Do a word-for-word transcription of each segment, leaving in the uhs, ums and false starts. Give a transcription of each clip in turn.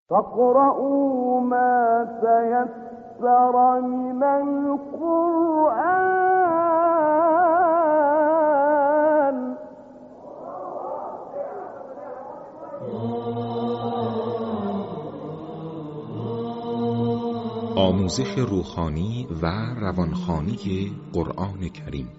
فاقرؤوا ما تيسر من القرآن. آموزش روحانی و روانخوانی قرآن کریم.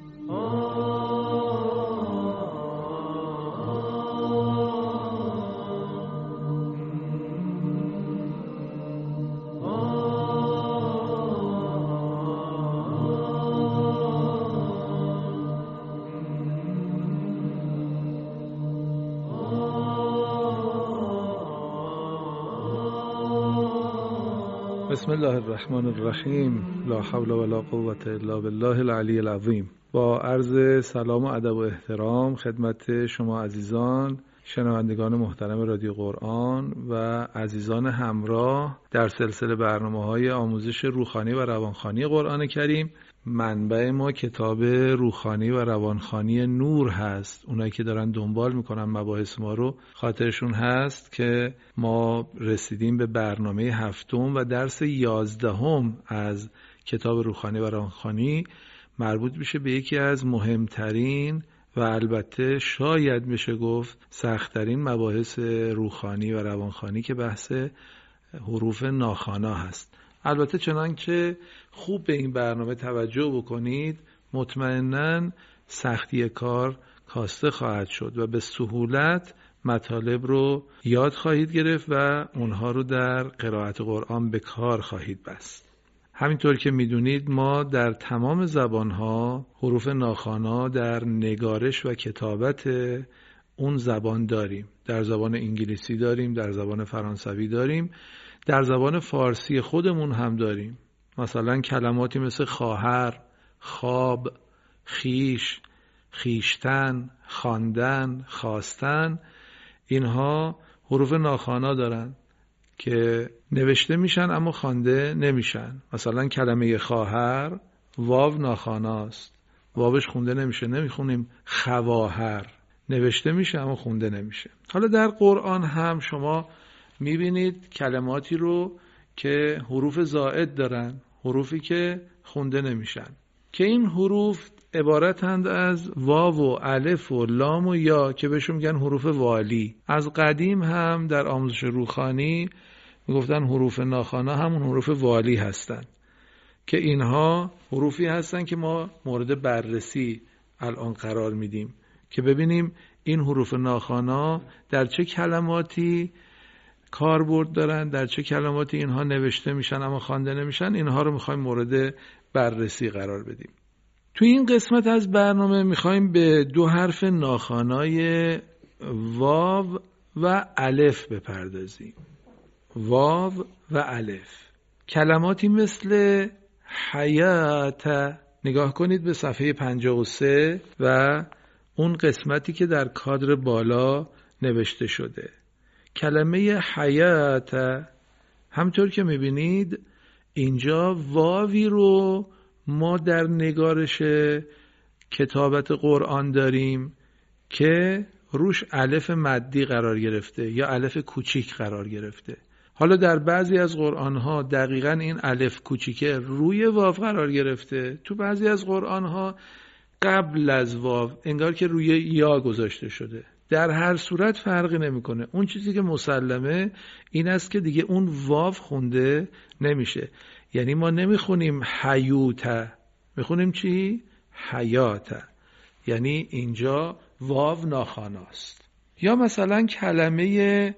بسم الله الرحمن الرحیم. لا حول ولا قوة الا بالله العلی العظیم. با عرض سلام و ادب و احترام خدمت شما عزیزان شنوندگان محترم رادیو قرآن و عزیزان همراه در سلسله برنامه‌های آموزش روحانی و روانخوانی قرآن کریم. منبع ما کتاب روحانی و روانخوانی نور هست. اونایی که دارن دنبال میکنن مباحث ما رو خاطرشون هست که ما رسیدیم به برنامه هفتم و درس یازدهم از کتاب روحانی و روانخوانی، مربوط میشه به یکی از مهمترین و البته شاید میشه گفت سخت‌ترین مباحث روحانی و روانخوانی که بحث حروف ناخوانا هست. البته چنانچه خوب به این برنامه توجه بکنید مطمئناً سختی کار کاسته خواهد شد و به سهولت مطالب رو یاد خواهید گرفت و اونها رو در قرائت قرآن به کار خواهید بست. همینطور که میدونید ما در تمام زبانها حروف ناخوانا در نگارش و کتابت اون زبان داریم. در زبان انگلیسی داریم، در زبان فرانسوی داریم، در زبان فارسی خودمون هم داریم. مثلا کلماتی مثل خواهر، خواب، خیش، خیشتن، خواندن، خواستن، اینها حروف ناخوانا دارن که نوشته میشن اما خوانده نمیشن. مثلا کلمه خواهر واو ناخواناست، واوش خونده نمیشه، نمیخونیم خواهر، نوشته میشه اما خونده نمیشه. حالا در قرآن هم شما میبینید کلماتی رو که حروف زائد دارن، حروفی که خونده نمیشن، که این حروف عبارتند از واو و الف و لام و یا که بهشون میگن حروف والی. از قدیم هم در آموزش روحانی میگفتن حروف ناخوانا همون حروف والی هستن، که اینها حروفی هستن که ما مورد بررسی الان قرار میدیم که ببینیم این حروف ناخوانا در چه کلماتی کاربرد دارن، در چه کلماتی اینها نوشته میشن اما خوانده نمیشن. اینها رو میخوایم مورد بررسی قرار بدیم. تو این قسمت از برنامه میخوایم به دو حرف ناخوانای واو و الف بپردازیم. واو و الف. کلماتی مثل حیات، نگاه کنید به صفحه پنجاه و سه و اون قسمتی که در کادر بالا نوشته شده. کلمه حیات همطور که میبینید اینجا واوی رو ما در نگارش کتابت قرآن داریم که روش الف مدی قرار گرفته یا الف کوچیک قرار گرفته. حالا در بعضی از قرآنها دقیقاً این الف کوچیکه روی واو قرار گرفته، تو بعضی از قرآنها قبل از واو انگار که روی یا گذاشته شده. در هر صورت فرقی نمیکنه. اون چیزی که مسلمه این است که دیگه اون واو خونده نمیشه. یعنی ما نمیخونیم حیوته، میخونیم چی؟ حیاته. یعنی اینجا واو ناخواناست. یا مثلا کلمه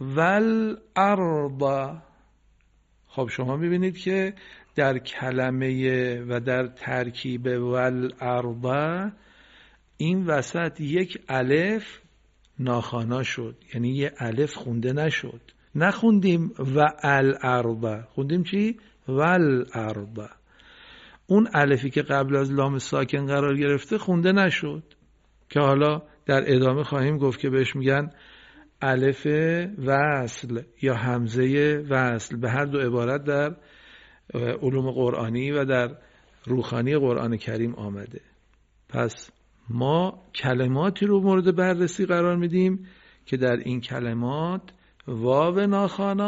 والارض. خب شما میبینید که در کلمه و در ترکیب والارض این وسط یک الف ناخوانا شد، یعنی یه الف خونده نشد. نخوندیم و الارض، خوندیم چی؟ والارض. اون الفی که قبل از لام ساکن قرار گرفته خونده نشد، که حالا در ادامه خواهیم گفت که بهش میگن الف وصل یا همزه وصل. به هر دو عبارت در علوم قرآنی و در روحانی قرآن کریم آمده. پس ما کلماتی رو مورد بررسی قرار میدیم که در این کلمات واو ناخوانا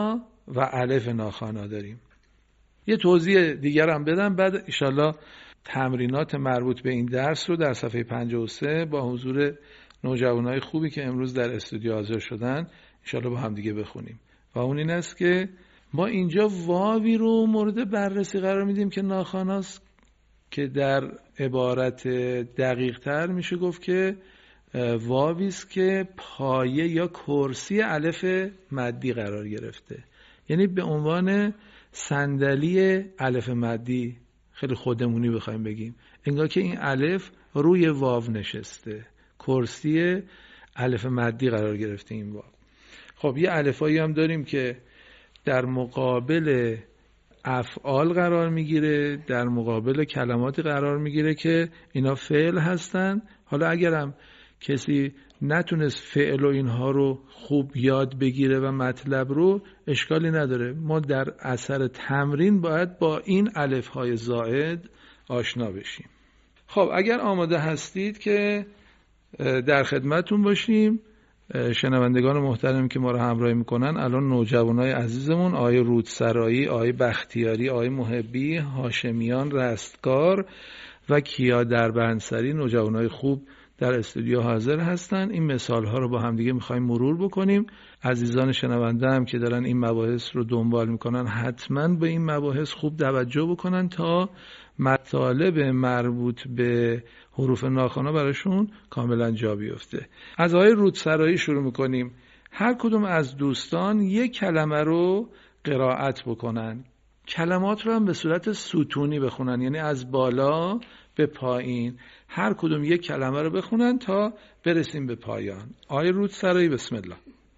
و الف ناخوانا داریم. یه توضیح دیگر هم بدم، بعد انشالله تمرینات مربوط به این درس رو در صفحه پنجاه و سه با حضور نوجوانای خوبی که امروز در استودیو حاضر شدن انشالله با هم دیگه بخونیم. و اون این است که ما اینجا واوی رو مورد بررسی قرار میدیم که ناخواناست، که در عبارت دقیق تر میشه گفت که واوی است که پایه یا کرسی الف مدی قرار گرفته، یعنی به عنوان صندلی الف مدی، خیلی خودمونی بخوایم بگیم، انگار که این الف روی واو نشسته، کرسی الف مدی قرار گرفته این واو. خب یه الفایی هم داریم که در مقابل افعال قرار میگیره، در مقابل کلماتی قرار میگیره که اینا فعل هستن. حالا اگرم کسی نتونست فعل و اینها رو خوب یاد بگیره و مطلب رو، اشکالی نداره، ما در اثر تمرین باید با این الف‌های زائد آشنا بشیم. خب اگر آماده هستید که در خدمتون باشیم. شنوندگان محترم که ما رو همراهی میکنن، الان نوجوانای عزیزمون آقای رودسرایی، آقای بختیاری، آقای محبی، هاشمیان، رستگار و کیا دربندسری، نوجوانای خوب در استودیو حاضر هستن. این مثال ها رو با هم دیگه میخوایم مرور بکنیم. عزیزان شنونده هم که دارن این مباحث رو دنبال میکنن حتما به این مباحث خوب توجه بکنن تا مطالب مربوط به حروف ناخوانا براشون کاملا جا بیفته. از آقای رودسرایی شروع میکنیم. هر کدوم از دوستان یک کلمه رو قرائت بکنن، کلمات رو هم به صورت ستونی بخونن، یعنی از بالا به پایین هر کدوم یک کلمه رو بخونن تا برسیم به پایان. آقای رودسرایی بسم الله.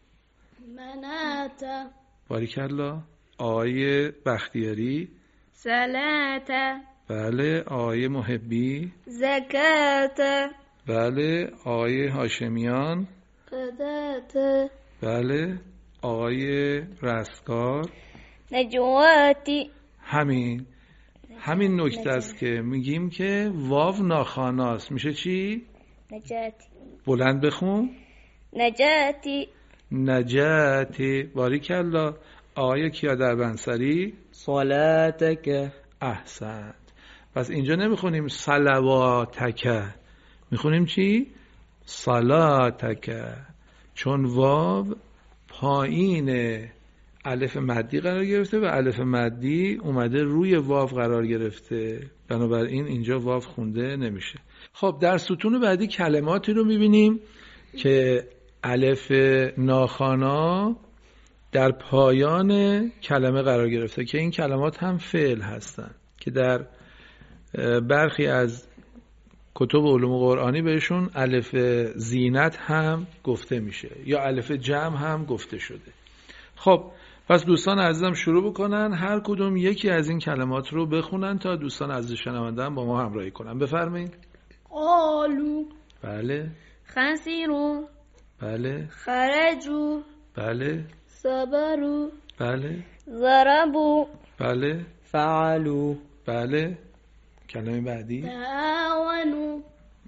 منات. باریکالله. آقای بختیاری. صلات. بله. آقای محبی. زکات. بله. آقای هاشمیان. قدات. بله. آقای رستگار. نجواتی. همین همین نکته است که میگیم که واو ناخواناست. میشه چی؟ نجاتی. بلند بخون. نجاتی. نجاتی. باریکالله. آقای کیا دربندسری. صلاتک. احسنت. پس اینجا نمیخونیم صلواتک، میخونیم چی؟ صلاتک، چون واو پایین الف مدی قرار گرفته و الف مدی اومده روی واو قرار گرفته، بنابراین اینجا واو خونده نمیشه. خب در ستون بعدی کلماتی رو میبینیم که الف ناخوانا در پایان کلمه قرار گرفته که این کلمات هم فعل هستن که در برخی از کتب علوم قرآنی بهشون الف زینت هم گفته میشه یا الف جمع هم گفته شده. خب پس دوستان عزیزم شروع بکنن، هر کدوم یکی از این کلمات رو بخونن تا دوستان عزیز شنونده هم با ما همراهی کنن. بفرمایید. قالو. بله. خسروا. بله. خرجوا. بله. صبروا. بله. ضربوا. بله. فعلوا. بله. کلمه بعدی. تعاونوا.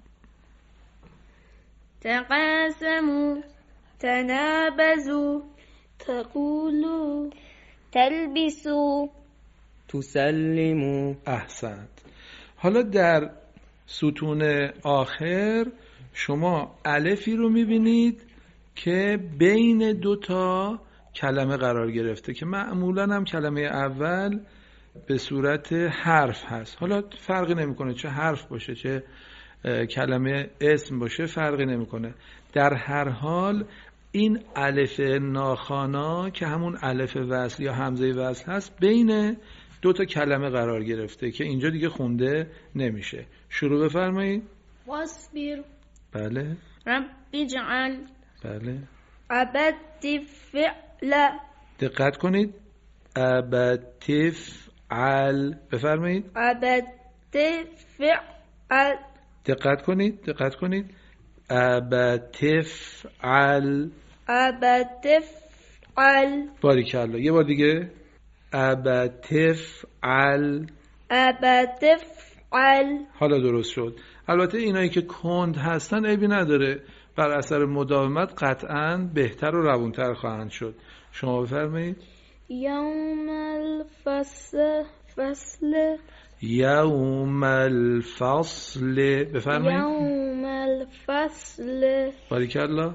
تقاسموا. تنابزوا. تقولوا. تلبسوا. تسلموا. احسنت. حالا در ستون آخر شما الفی رو میبینید که بین دو تا کلمه قرار گرفته که معمولا هم کلمه اول به صورت حرف هست. حالا فرقی نمیکنه چه حرف باشه چه کلمه اسم باشه، فرقی نمیکنه. در هر حال این الف ناخوانا که همون الف وصل یا همزه وصل هست بین دو تا کلمه قرار گرفته که اینجا دیگه خونده نمیشه. شروع بفرمایید. واصبر. بله. رب اجعل. بله. عبدت فعل. دقت کنید. ابتفعل. بفرمایید. عبدت فعل. دقت کنید. دقت کنید. ابتفعل. ابتفعل. باریکالله. یه بار دیگه. ابتفعل. ابتفعل. حالا درست شد. البته اینایی که کند هستن عیبی نداره، بر اثر مداومت قطعاً بهتر و روونتر خواهند شد. شما بفرمایید. یوم الفصل فصل یوم الفصل بفرمایید. یوم الفصل باریکالله.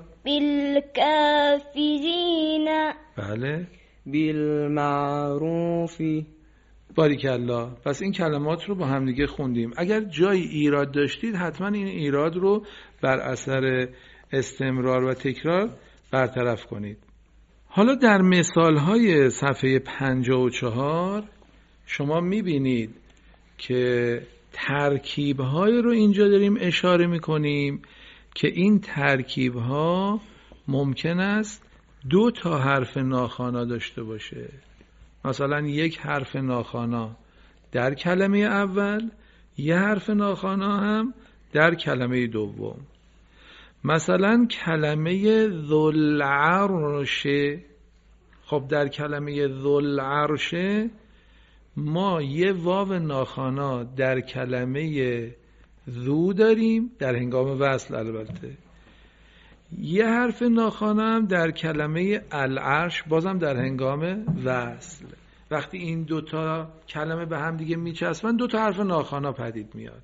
بالکافرین بله. بالمعروف. باریکالله. پس این کلمات رو با هم دیگه خوندیم. اگر جای ایراد داشتید حتما این ایراد رو بر اثر استمرار و تکرار برطرف کنید. حالا در مثال‌های صفحه پنجاه و چهار شما می‌بینید که ترکیب‌های رو اینجا داریم اشاره می‌کنیم که این ترکیب‌ها ممکن است دو تا حرف ناخوانا داشته باشه. مثلا یک حرف ناخوانا در کلمه اول، یه حرف ناخوانا هم در کلمه دوم. مثلا کلمه ذوالعرش، خب در کلمه ذوالعرش ما یه واو ناخوانا در کلمه ذو داریم، در هنگام وصل البته. یه حرف ناخوانا هم در کلمه العرش، بازم در هنگام وصل. وقتی این دوتا کلمه به هم دیگه میچسبن دو تا حرف ناخوانا پدید میاد.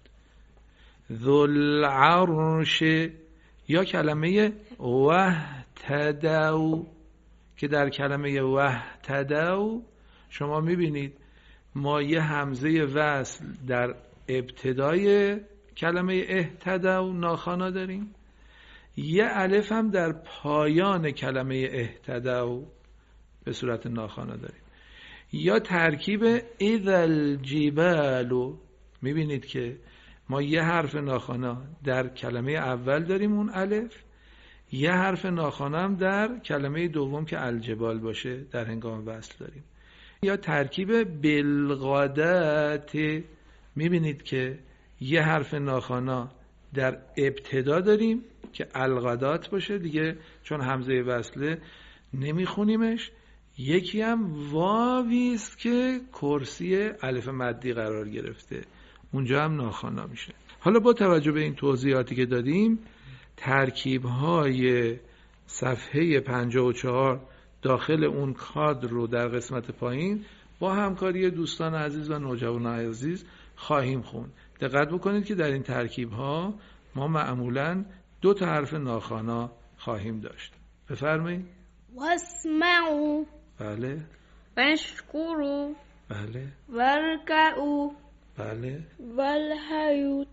ذوالعرش یا کلمه وحتدو که در کلمه وحتدو شما میبینید ما یه همزه وصل در ابتدای کلمه اهتدو ناخوانا داریم، یه الف هم در پایان کلمه اهتدو به صورت ناخوانا داریم. یا ترکیب اذا الجبال، میبینید که ما یه حرف ناخوانا در کلمه اول داریم اون الف، یه حرف ناخوانا هم در کلمه دوم که الجبال باشه در هنگام وصل داریم. یا ترکیب بالغدات، میبینید که یه حرف ناخوانا در ابتدا داریم که الغدات باشه دیگه، چون همزه وصله نمیخونیمش. یکی هم واوی است که کرسی الف مدی قرار گرفته، اونجا هم ناخوانا میشه. حالا با توجه به این توضیحاتی که دادیم، ترکیب‌های صفحه پنجاه و چهار داخل اون کادر رو در قسمت پایین با همکاری دوستان عزیز و نوجوانان عزیز خواهیم خوند. دقت بکنید که در این ترکیب‌ها ما معمولاً دو تا حرف ناخوانا خواهیم داشت. بفرمایید. واسمعوا. بله. واشکروا. بله. وارکعوا. بله. والحیات.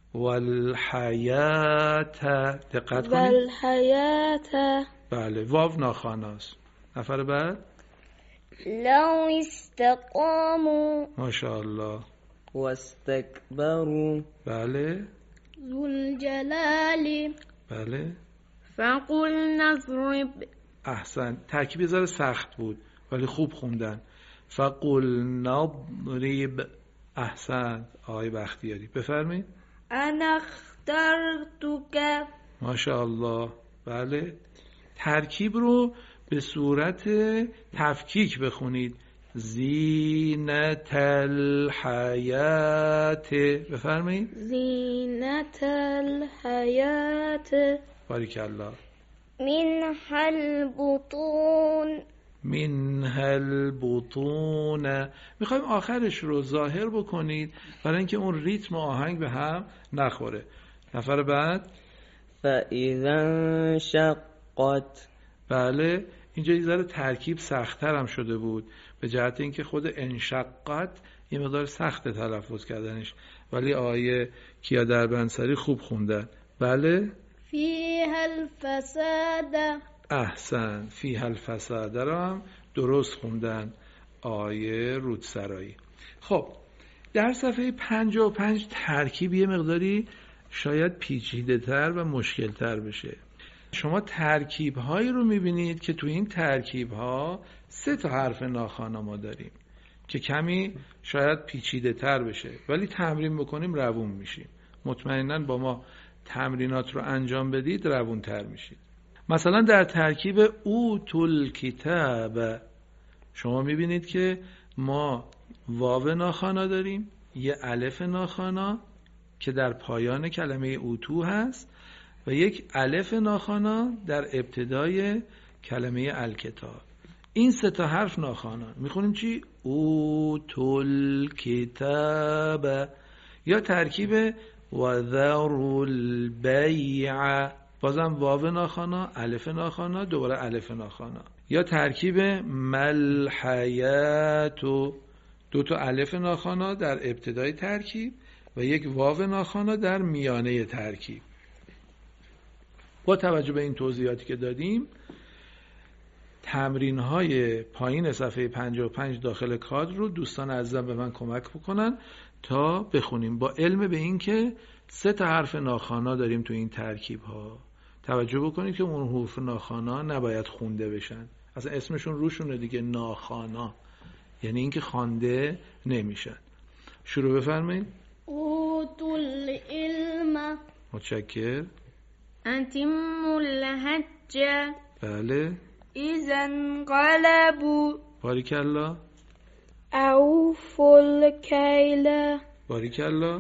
والحیات. دقت کنید. والحیات. بله. واو ناخواناست. نفر بعد. لو استقاموا. ماشاءالله. واستكبروا. بله. ذو الجلال. بله. فقل نضرب. احسن. ترکیب یه ذره سخت بود ولی خوب خوندن. فقل نضرب. احسن. آقای بختیاری بفرمایید. انا اخترتک. ماشاءالله. بله. ترکیب رو به صورت تفکیک بخونید. زینت الحیات. بفرمایید. زینت الحیات. باریکالله. منها البطون. منها البطون. میخوایم آخرش رو ظاهر بکنید برای اینکه اون ریتم و آهنگ به هم نخوره. نفر بعد. فاذا انشقت. بله. اینجا یه ذره ترکیب سخت‌تر هم شده بود به جهت اینکه خود انشقت یه مقدار سخت تلفظ کردنش، ولی آیه کیا دربندسری خوب خوندن. بله. فیها الفساد. احسن. فیها الفساد رو هم درست خوندن آیه رودسرایی. خب در صفحه پنجاه و پنج ترکیب یه مقداری شاید پیچیده تر و مشکل تر بشه. شما ترکیب هایی رو میبینید که تو این ترکیب ها سه تا حرف ناخوانا ما داریم که کمی شاید پیچیده تر بشه، ولی تمرین بکنیم روون میشیم. مطمئناً با ما تمرینات رو انجام بدید روون تر میشید. مثلا در ترکیب اوتل کتاب شما میبینید که ما واو ناخوانا داریم، یه الف ناخوانا که در پایان کلمه اوتو هست و یک الف ناخوانا در ابتدای کلمه الکتاب. این سه تا حرف ناخوانا. میخونیم چی؟ اوتل کتاب، یا ترکیب و ذروا البیع، بازم واو ناخوانا، الف ناخوانا، دوباره الف ناخوانا. یا ترکیب مل حیات، دو تا الف ناخوانا در ابتدای ترکیب و یک واو ناخوانا در میانه ترکیب. با توجه به این توضیحاتی که دادیم، تمرین های پایین صفحه پنجاه و پنج داخل کادر رو دوستان عزیزم به من کمک بکنن تا بخونیم، با علم به این که سه تا حرف ناخوانا داریم تو این ترکیب ها. توجه بکنید که اون حروف ناخوانا نباید خونده بشن، اصلا اسمشون روشونه دیگه، ناخوانا، یعنی اینکه خوانده نمیشن. شروع بفرمایید. اوتوا العلم. متشکر. اتموا الحج. بله. اذا انقلبوا. باریکالله. اوفوا الکیل. باریکالله.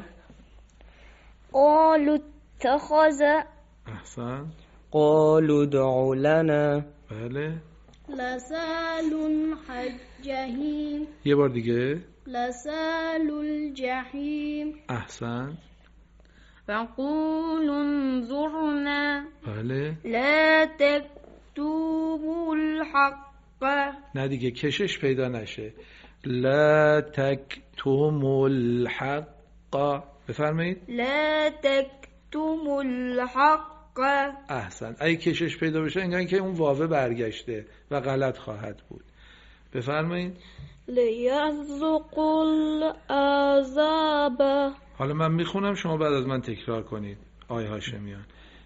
قالوا اتخذ. احسن. قالوا ادع لنا. بله. لسال الجحیم. یه بار دیگه. لسال الجحیم. احسن. فقولوا انظرنا. بله. لا تكتموا الحق. نه دیگه، کشش پیدا نشه. لا تکتموا الحق. بفرمایید. لا تكتموا الحق. احسن. اگه کشش پیدا بشه انگار اینکه اون واو برگشته و غلط خواهد بود. بفرمایید. لیذوقوا العذاب. حالا من میخونم، شما بعد از من تکرار کنید. آیه هاشمیان.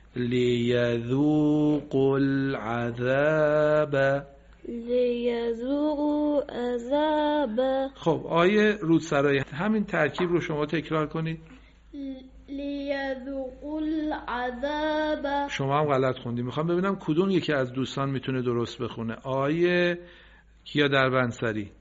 لیذوقوا العذاب. لیذوقوا عذاب. خب آیه رودسرای، همین ترکیب رو شما تکرار کنید. لیذوقوا العذاب. شما هم غلط خوندی. میخوام ببینم کدوم یکی از دوستان میتونه درست بخونه. آیه کیا در بنسری؟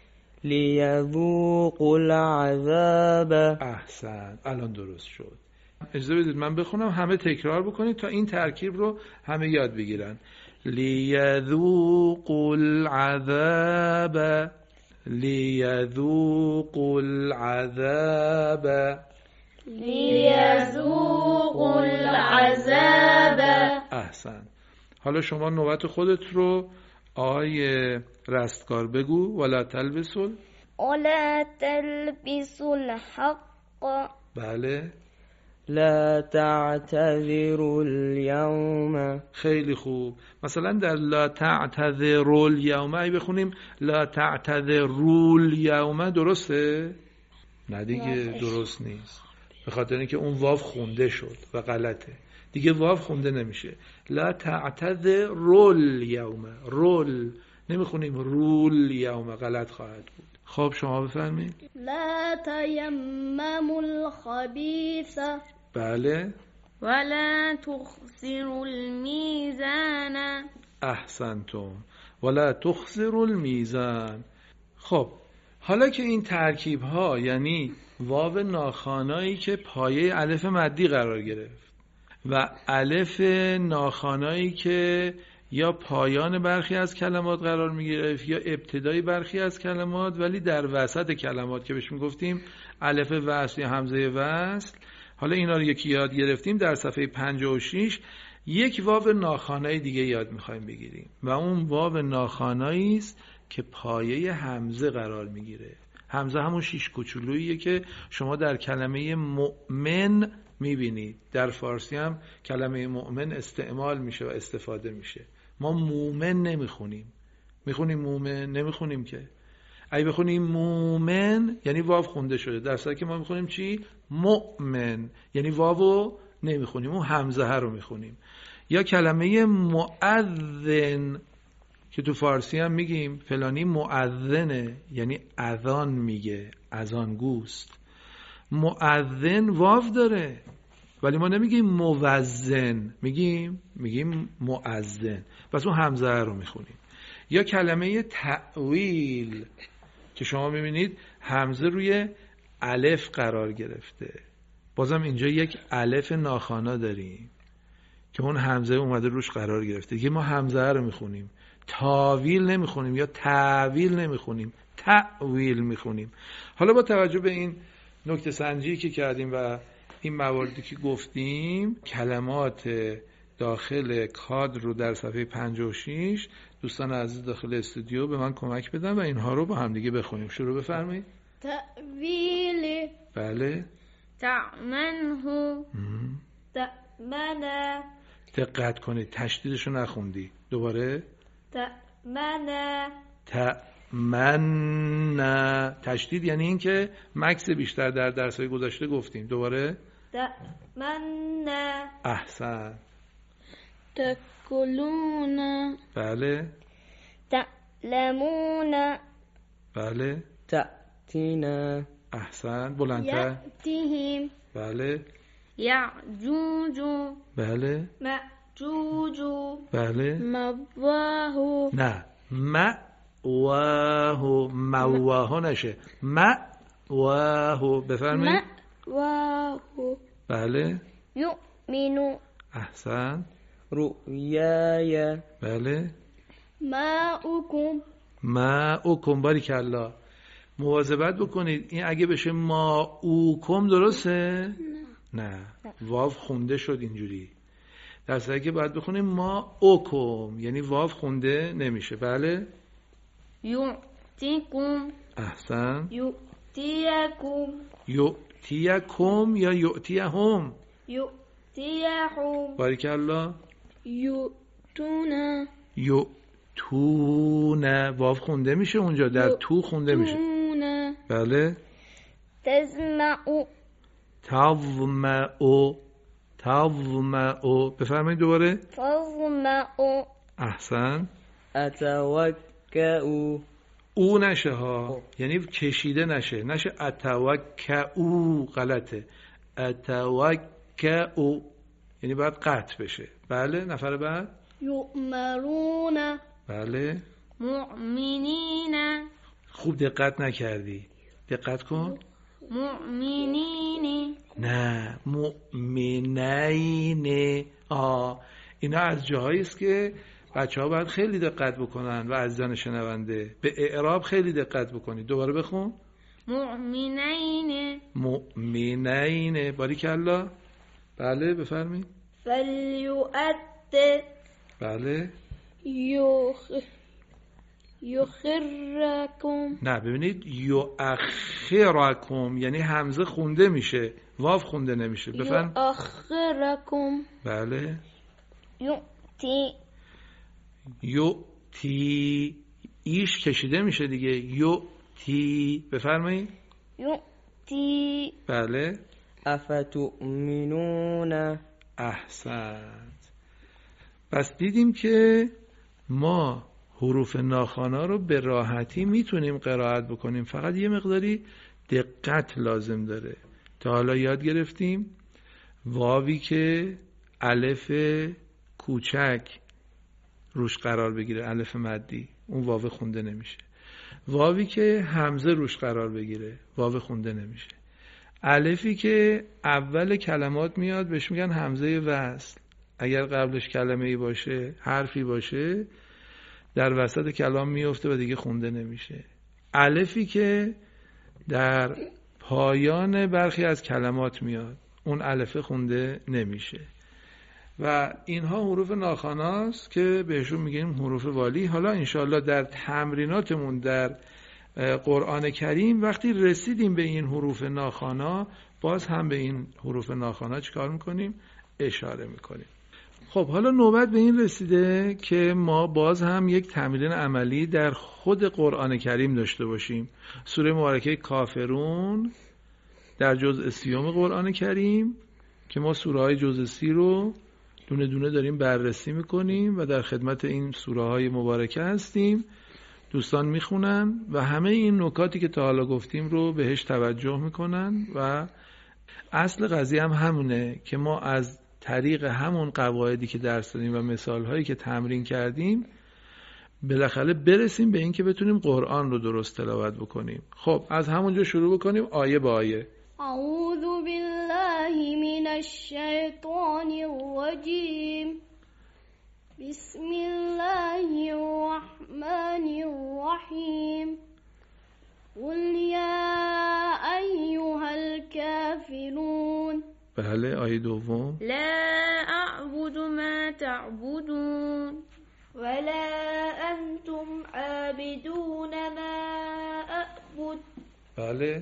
لیذوقوا العذاب. احسن، الان درست شد. اجازه بدید من بخونم، همه تکرار بکنید تا این ترکیب رو همه یاد بگیرن. لیذوقوا العذاب. لیذوقوا العذاب. لیذوقوا العذاب. احسن. حالا شما نوبت خودت رو آیه رستگار بگو. ولا تلبسوا. ولا تلبسوا الحق. بله. لا تعتذروا اليوم. خیلی خوب. مثلا در لا تعتذروا اليوم ای بخونیم لا تعتذروا اليوم، درسته؟ نه دیگه، درست نیست، به خاطر اینکه اون واو خونده شد و غلطه. دیگه واو خونده نمیشه. لا تعتذروا اليوم، رول نمیخونیم رول اليوم، غلط خواهد بود. خب شما بفرمایید. لا تیمموا الخبیث. بله. ولا تخسروا المیزان. احسنتم. ولا تخسروا المیزان. خب حالا که این ترکیب ها، یعنی واو ناخوانایی که پایه الف مدی قرار گرفت و الف ناخوانایی که یا پایان برخی از کلمات قرار می گرفت یا ابتدای برخی از کلمات ولی در وسط کلمات که بهش می گفتیم الف وصل یا همزه وصل، حالا اینا رو یکی یاد گرفتیم. در صفحه پنجاه و شش یک واو ناخوانای دیگه یاد می‌خوایم بگیریم و اون واو ناخوانایی است که پایه همزه قرار میگیره. همزه همون شیش کوچولوییه که شما در کلمه مؤمن میبینید. در فارسی هم کلمه مؤمن استعمال میشه و استفاده میشه. ما مومن نمیخونیم. میخونیم مومن؟ نمیخونیم که. اگه بخونیم مومن یعنی واو خونده شده، در صورتی که ما میخونیم چی؟ مؤمن، یعنی واو نمیخونیم، اون همزه رو میخونیم. یا کلمه مؤذن که تو فارسی هم میگیم فلانی مؤذنه، یعنی اذان میگه، اذان گوست. مؤذن واو داره ولی ما نمیگیم موذن، میگیم میگیم مؤذن، پس اون همزه رو میخونیم. یا کلمه تأویل که شما میبینید همزه روی الف قرار گرفته، بازم اینجا یک الف ناخوانا داریم که اون همزه اومده روش قرار گرفته، دیگه ما همزه رو میخونیم. تاویل نمیخونیم یا تعویل نمیخونیم، تعویل میخونیم. حالا با توجه به این نکته سنجی که کردیم و این مواردی که گفتیم، کلمات داخل کادر رو در صفحه پنجاه و شش دوستان عزیز داخل استودیو به من کمک بدن و اینها رو با هم دیگه بخونیم. شروع بفرمایید. تأویل. بله. تعمنه. تأمنه. دقت کنید تشدیدش رو نخوندی. دوباره. تأمنه. تأمنه. تشدید یعنی این که مکس بیشتر در درس‌های گذشته گفتیم. دوباره. تأمنه. احسن. تأکلون. بله. تعلمون. بله. تأتینا. احسن. بلندتر. یأتیهم. بله. یعجوج. بله. مأجوج. بله. مواه. نه مأواه، مواه نشه، مأواه. بفرمایید. مأواه. بله. یؤمن. احسن. رؤیای. بله. ماؤکم. ماؤکم. باریکالله. مواظبت بکنید این اگه بشه ماؤکم درسته؟ نه, نه. واو خونده شد اینجوری، در صورتی که باید بخونیم ماؤکم، یعنی واو خونده نمیشه. بله. یؤتیکم. احسن. یؤتیکم. یؤتیکم یا یؤتیهم؟ یؤتیهم. باریکالله. یؤتون. یؤتون. واو خونده میشه اونجا، در تو خونده میشه. بله. تزمعو. تظمعو. تظمعو. بفرمایید دوباره. تظمعو. احسن. اتوکئو. او نشه ها، یعنی کشیده نشه، نشه اتوکئو، غلطه. اتوکئو یعنی باید قطع بشه. بله. نفر بعد. یؤمرون. بله. مؤمنین. خوب دقت نکردی، دقت کن. مؤمنین. نه مؤمنین. آه اینا از جاهایی است که بچه ها باید خیلی دقت بکنن و عزیزان شنونده به اعراب خیلی دقت بکنید. دوباره بخون. مؤمنین. مؤمنین. باریکالله. بله. بفرمایید. فلیؤد. بله. یخ یخرکم. نه ببینید یؤخرکم یعنی همزه خونده میشه، واو خونده نمیشه. بفرم. یؤخرکم. بله. یؤتی. یؤتی ایش کشیده میشه دیگه. یؤتی. بفرمایید. یؤتی. بله. افتؤمنون. احسنت. پس دیدیم که ما حروف ناخوانا رو به راحتی میتونیم قرائت بکنیم، فقط یه مقداری دقت لازم داره. تا حالا یاد گرفتیم واوی که الف کوچک روش قرار بگیره، الف مدی، اون واو خونده نمیشه. واوی که همزه روش قرار بگیره، واو خونده نمیشه. الفی که اول کلمات میاد بهش میگن همزه وصل. اگر قبلش کلمه ای باشه، حرفی باشه، در وسط کلام میفته و دیگه خونده نمیشه. الفی که در پایان برخی از کلمات میاد، اون الف خونده نمیشه. و اینها حروف ناخواناست که بهشون میگیم حروف والی. حالا انشاءالله در تمریناتمون در قرآن کریم وقتی رسیدیم به این حروف ناخوانا، باز هم به این حروف ناخوانا چیکار میکنیم؟ اشاره میکنیم. خب حالا نوبت به این رسیده که ما باز هم یک تمرین عملی در خود قرآن کریم داشته باشیم. سوره مبارکه کافرون در جزء سیوم قرآن کریم که ما سوره های جزء سی رو دونه دونه داریم بررسی میکنیم و در خدمت این سوره های مبارکه هستیم. دوستان میخونن و همه این نکاتی که تا حالا گفتیم رو بهش توجه میکنن و اصل قضیه هم همونه که ما از طریق همون قواعدی که درس دادیم و مثالهایی که تمرین کردیم بالاخره برسیم به این که بتونیم قرآن رو درست تلاوت بکنیم. خب از همونجا شروع بکنیم آیه با آیه. اعوذ بالله من الشیطان الرجیم. بسم الله الرحمن الرحیم قل یا ایها الکافرون. بله. آیه دوم. لا اعبد ما تعبدون ولا انتم عابدون ما اعبد. بله.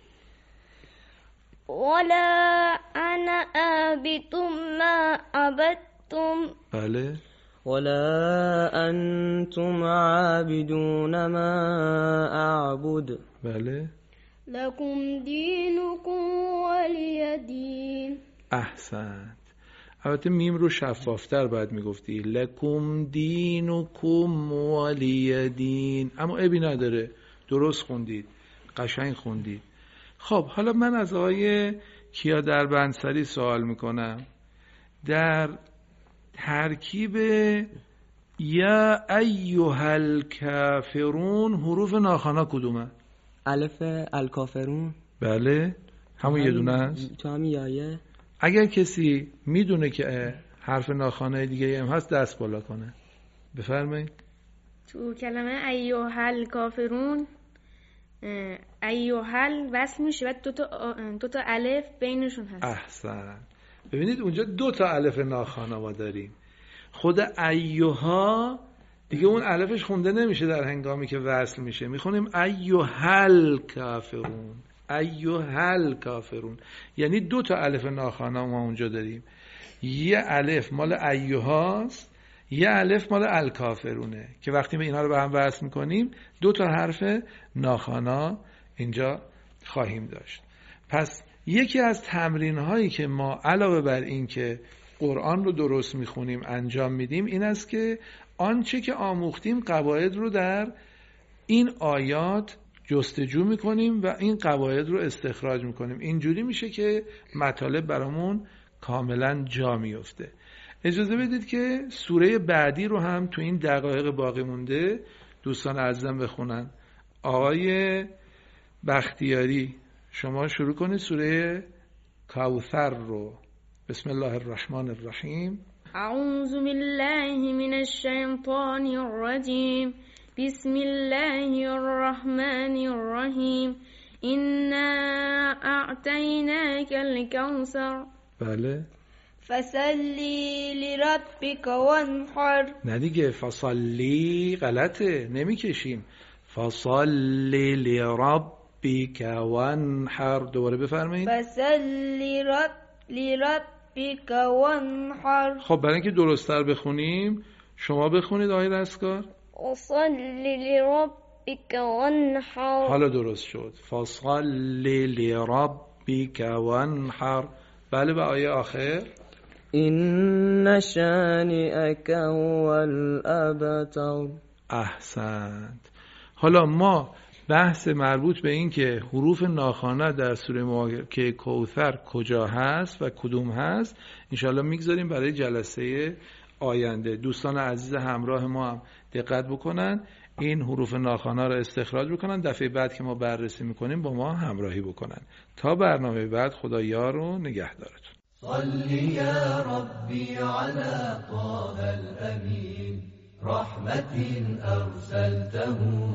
ولا انا عابد ما عبدتم. بله. ولا أنتم عابدون ما أعبد. بله. لكم دينكم ولي دين. احسنت. البته میم رو شفافتر باید میگفتی لکم دینکم ولی دین، اما عیبی نداره، درست خوندید، قشنگ خوندید. خب حالا من از آقای کیا دربندسری سوال میکنم، در ترکیب یا ایها الکافرون حروف ناخوانا کدومه؟ الف الکافرون. بله همون یه دونه است تو همین یایه. اگر کسی میدونه که حرف ناخوانای دیگه هم هست دست بالا کنه. بفرمایید. تو کلمه ایها الکافرون ایها وصل میشه و دو تا دو تا الف بینشون هست. احسن. ببینید اونجا دو تا الف ناخوانا ما داریم. خود ایها دیگه اون الفش خونده نمیشه در هنگامی که وصل میشه، میخونیم ایها الکافرون، ایها الکافرون، یعنی دو تا الف ناخوانا ما اونجا داریم. یه الف مال ایهاست، یه الف مال الکافرونه که وقتی ما اینا رو به هم وصل میکنیم دو تا حرف ناخوانا اینجا خواهیم داشت. پس یکی از تمرین هایی که ما علاوه بر این که قرآن رو درست میخونیم انجام میدیم این است که آنچه که آموختیم قواعد رو در این آیات جستجو میکنیم و این قواعد رو استخراج میکنیم. اینجوری میشه که مطالب برامون کاملا جا میفته. اجازه بدید که سوره بعدی رو هم تو این دقایق باقی مونده دوستان عزیزم بخونن. آقای بختیاری شما شروع کنید سوره کوثر رو. بسم الله الرحمن الرحیم. اعوذ بالله من الشیطان الرجیم. بسم الله الرحمن الرحیم. انا اعطیناک الکوثر. بله. فصلی لربک وانحر. نه دیگه فصلی غلطه، نمیکشیم. فصلی لربک وانحر. دوباره بفرمایید. فصلی لربک وانحر. خب برای اینکه درست‌تر بخونیم شما بخونید آیه دستکار. فصلی لربک وانحر. حالا درست شد. فصلی لربک وانحر. بله. به آیه آخر. این شانئک هو الابتر. احسنت. حالا ما بحث مربوط به این که حروف ناخوانا در سوره مبارکه کوثر کجا هست و کدوم هست انشاءالله میگذاریم برای جلسه آینده. دوستان عزیز همراه ما هم دقت بکنن، این حروف ناخوانا رو استخراج بکنن، دفعه بعد که ما بررسی میکنیم با ما همراهی بکنن. تا برنامه بعد خدا یار و نگهدارتون. صلی یا ربی علی طه الامین رحمت ارسلته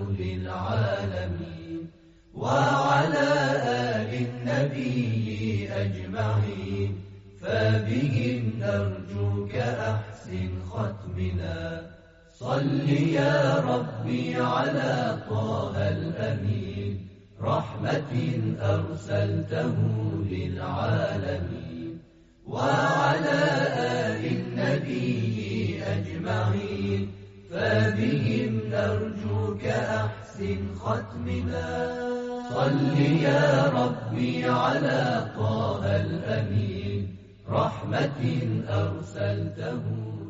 للعالمین وعلى آل النبي أجمعين فبهم نرجوك أحسن ختمنا. صل يا ربي على طه الأمين رحمة أرسلته للعالمين وعلى آل النبي أجمعين فبهم نرجوك أحسن ختمنا. صل يا ربي على طه الأمين رحمة أرسلته